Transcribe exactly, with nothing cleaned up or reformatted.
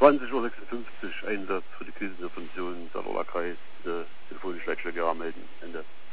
zwanzig Uhr sechsundfünfzig, Einsatz für die Krisenintervention, Salzburger Kreis, bitte telefonisch Leitstelle Gera melden. Ende.